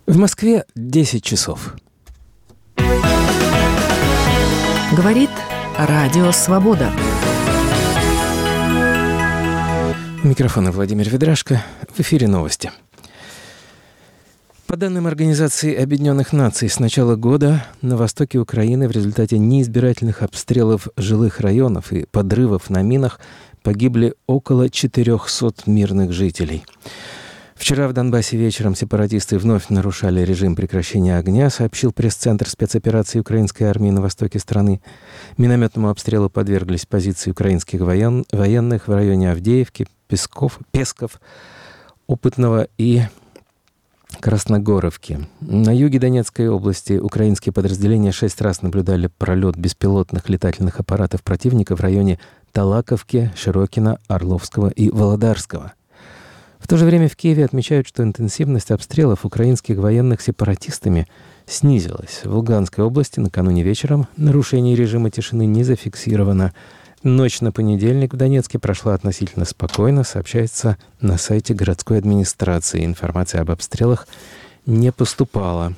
В Москве 10 часов. Говорит Радио Свобода. У микрофона Владимир Ведрашко. В эфире новости. По данным Организации Объединенных Наций, с начала года на востоке Украины в результате неизбирательных обстрелов жилых районов и подрывов на минах погибли около 400 мирных жителей. Вчера в Донбассе вечером сепаратисты вновь нарушали режим прекращения огня, сообщил пресс-центр спецоперации украинской армии на востоке страны. Минометному обстрелу подверглись позиции украинских военных в районе Авдеевки, Песков, Опытного и Красногоровки. На юге Донецкой области украинские подразделения 6 раз наблюдали пролет беспилотных летательных аппаратов противника в районе Талаковки, Широкино, Орловского и Володарского. В то же время в Киеве отмечают, что интенсивность обстрелов украинских военных сепаратистами снизилась. В Луганской области накануне вечером нарушение режима тишины не зафиксировано. Ночь на понедельник в Донецке прошла относительно спокойно, сообщается на сайте городской администрации. Информация об обстрелах не поступала.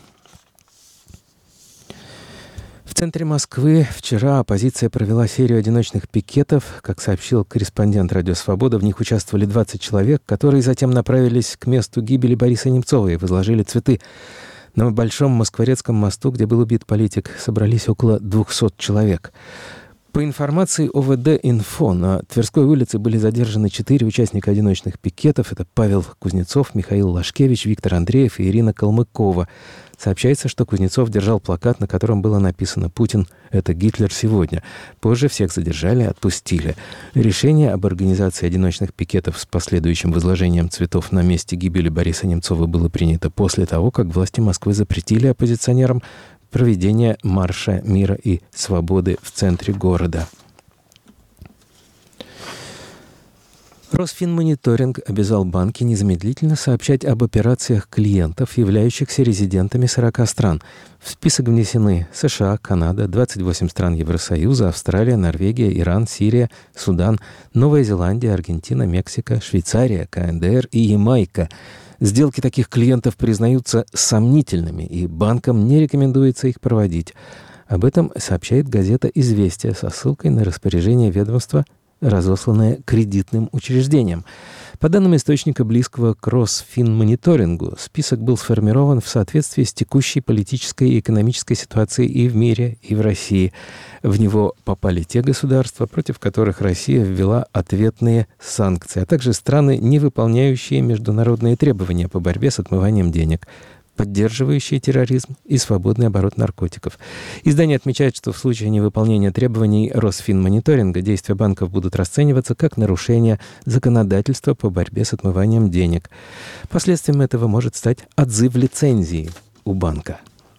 В центре Москвы вчера оппозиция провела серию одиночных пикетов. Как сообщил корреспондент «Радио Свобода», в них участвовали 20 человек, которые затем направились к месту гибели Бориса Немцова и возложили цветы. На Большом Москворецком мосту, где был убит политик, собрались около 200 человек. По информации ОВД-Инфо, на Тверской улице были задержаны 4 участника одиночных пикетов. Это Павел Кузнецов, Михаил Лашкевич, Виктор Андреев и Ирина Калмыкова. Сообщается, что Кузнецов держал плакат, на котором было написано «Путин – это Гитлер сегодня». Позже всех задержали и отпустили. Решение об организации одиночных пикетов с последующим возложением цветов на месте гибели Бориса Немцова было принято после того, как власти Москвы запретили оппозиционерам проведение марша мира и свободы в центре города. Росфинмониторинг обязал банки незамедлительно сообщать об операциях клиентов, являющихся резидентами 40 стран. В список внесены США, Канада, 28 стран Евросоюза, Австралия, Норвегия, Иран, Сирия, Судан, Новая Зеландия, Аргентина, Мексика, Швейцария, КНДР и Ямайка. Сделки таких клиентов признаются сомнительными, и банкам не рекомендуется их проводить. Об этом сообщает газета «Известия» со ссылкой на распоряжение ведомства, разосланное кредитным учреждениям. По данным источника, близкого к Росфинмониторингу, список был сформирован в соответствии с текущей политической и экономической ситуацией и в мире, и в России. В него попали те государства, против которых Россия ввела ответные санкции, а также страны, не выполняющие международные требования по борьбе с отмыванием денег, поддерживающие терроризм и свободный оборот наркотиков. Издание отмечает, что в случае невыполнения требований Росфинмониторинга действия банков будут расцениваться как нарушение законодательства по борьбе с отмыванием денег. Последствием этого может стать отзыв лицензии у банка.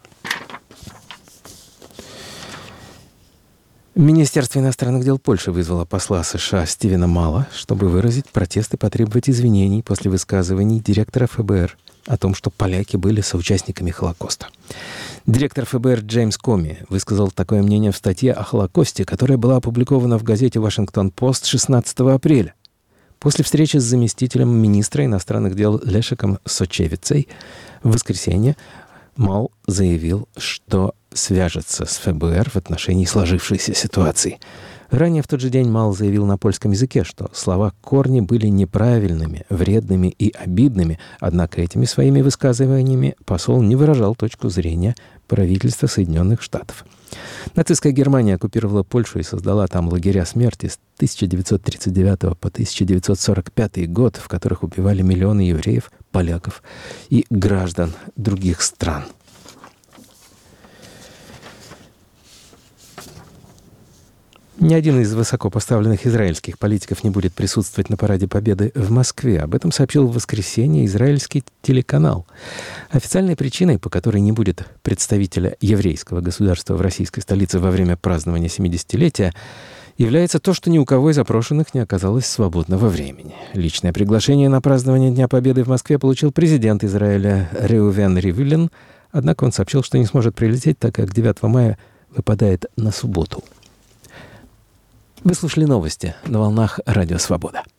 Министерство иностранных дел Польши вызвало посла США Стивена Мала, чтобы выразить протест и потребовать извинений после высказываний директора ФБР о том, что поляки были соучастниками Холокоста. Директор ФБР Джеймс Коми высказал такое мнение в статье о Холокосте, которая была опубликована в газете «Вашингтон-Пост» 16 апреля. После встречи с заместителем министра иностранных дел Лешеком Сочевицей в воскресенье Мал заявил, что свяжется с ФБР в отношении сложившейся ситуации. Ранее в тот же день Мал заявил на польском языке, что слова Корни были неправильными, вредными и обидными, однако этими своими высказываниями посол не выражал точку зрения правительства Соединенных Штатов. Нацистская Германия оккупировала Польшу и создала там лагеря смерти с 1939 по 1945 год, в которых убивали миллионы евреев, поляков и граждан других стран. Ни один из высокопоставленных израильских политиков не будет присутствовать на Параде Победы в Москве. Об этом сообщил в воскресенье израильский телеканал. Официальной причиной, по которой не будет представителя еврейского государства в российской столице во время празднования 70-летия, является то, что ни у кого из опрошенных не оказалось свободного времени. Личное приглашение на празднование Дня Победы в Москве получил президент Израиля Реувен Ривлин, однако он сообщил, что не сможет прилететь, так как 9 мая выпадает на субботу. Вы слушали новости на волнах Радио Свобода.